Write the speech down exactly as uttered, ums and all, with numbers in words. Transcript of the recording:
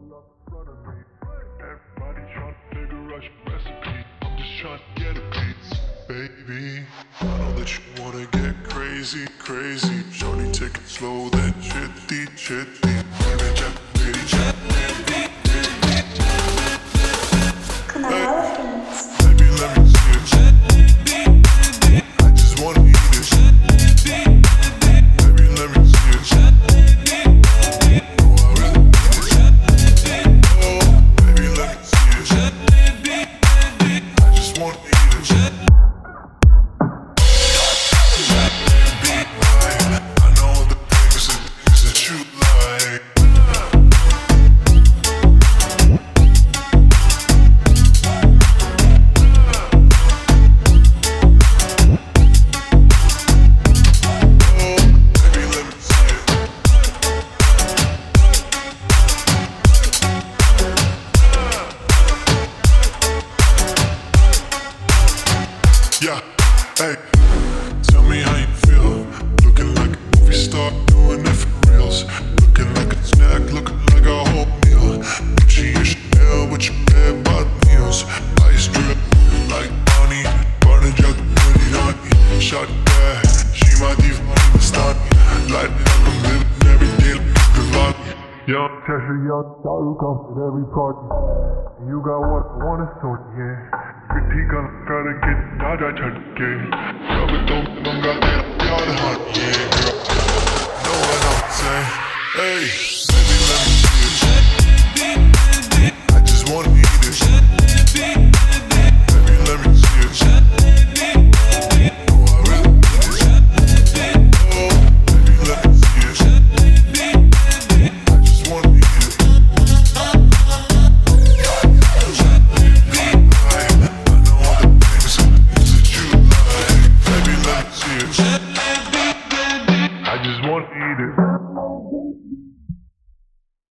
Everybody trying to figure out your recipe. I'm just trying to get a piece. Baby, I know that you wanna get crazy, crazy. Shorty, take it slow, then chitty, chitty. Baby, chat, baby, chat, baby, Kanal Phoenix. baby, let me see it. I just wanna eat it. Baby, let me see it. Oh, I really need it. Oh, baby, let me see it. I just wanna eat it. I know the things that, things that you like. Yeah, hey, tell me how you feel. Looking like a movie star, doing it for reals. Looking like a snack, looking like a whole meal. Gucci and Chanel with your red bottom heels. Ice drip like Bonnie, burning jug, pretty honey. Shot bad, she my diva, I'm stunning. Light it up, I'm living every day like it's Diwali. Young Tesha, young Shahrukh comes at every party. And you got what I want, it's so yeah. Pretty gun, gotta get nada chutke. Rub it down, manga tera pyar haan, yeah, girl. Know what I'm saying? Hey, baby, let me see it. I just wanna eat it. Baby, let me see it. Oh, I really need it. Oh, baby, let me see it. I just wanna eat it. I just wanna eat it.